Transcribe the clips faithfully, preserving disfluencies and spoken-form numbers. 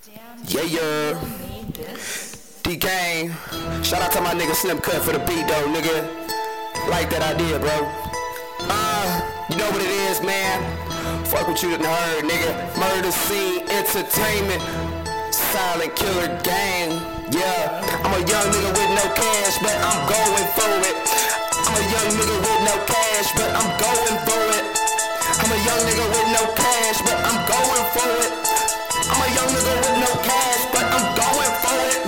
Yeah, yeah. D-Gang. Shout out to my nigga Slim Cut for the beat though, nigga. Like that idea, bro. Uh, you know what it is, man. Fuck what you done heard, nigga. Murder Scene Entertainment. Silent Killer Gang. Yeah. I'm a young nigga with no cash, but I'm going for it. I'm a young nigga with no cash, but I'm going for it. I'm a young nigga with no cash, but I'm going for it. I'm a young nigga with no cash, but I'm going for it.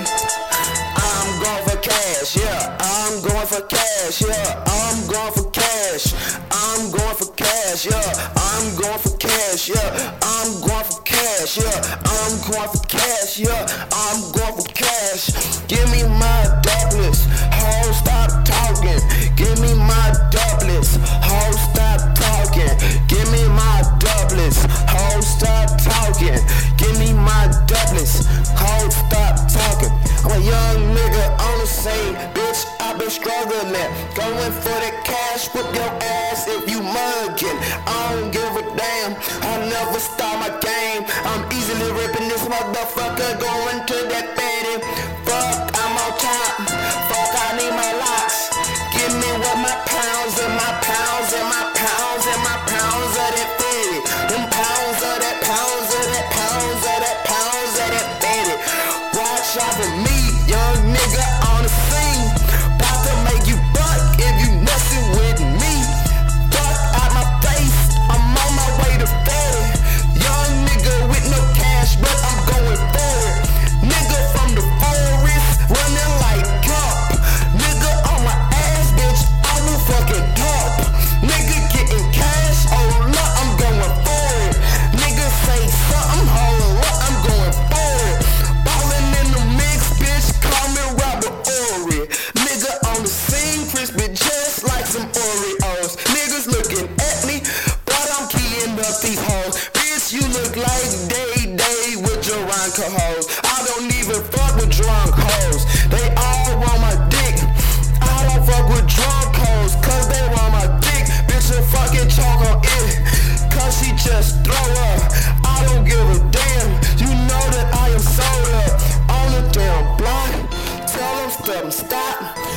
I'm going for cash, yeah. I'm going for cash, yeah. I'm going for cash. I'm going for cash, yeah. I'm going for cash, yeah. I'm going for cash, yeah. I'm going for cash, yeah. I'm going for cash. Give me my doublets. Ho, stop talking. Give me my doublets. Ho, stop talking. Give me my doublets. Ho, stop talking. Give me my doublets. Ho, stop talking. I'm a young nigga on the scene. Bitch, I been struggling. Going for the cash, whip your ass if you mugging. I don't give a damn. I never stop my game. I'm easily ripping this motherfucker going to that fatty. Fuck, I'm on top. Fuck, I need my locks. Give me what my pounds and my pounds and my pounds and my pounds of that fatty. Them pounds of that pounds of that pounds of that pounds of that fatty. Watch out for me, young nigga on the scene. About to make you buck if you messing with me. Fuck out my face, I'm on my way to fatty. Young nigga with no cash, but I'm going for it. Nigga from the forest, running like Gump. Nigga on my ass, bitch, I will fucking dump. Nigga getting cash, oh look, I'm going for it. Nigga say something, hold up, I'm going for it. Ballin' in the mix, bitch, call me Robert Ory. Nigga on the scene, crispy just like some Oreos. Niggas looking at me, but I'm keying up these hoes. Bitch, you look like Day Day with Jeronka hoes. I don't even fuck with drunk hoes. They all want my dick. I don't fuck with drunk hoes, cause they want my dick. Bitch, a fucking choke on it, cause she just throw up. I don't give a damn. You know that I am sold up on the damn block. Tell them step and stop.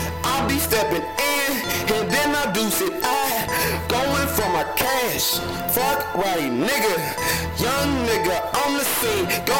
I be stepping in, and then I do sit I going for my cash. Fuck right, nigga. Young nigga on the scene.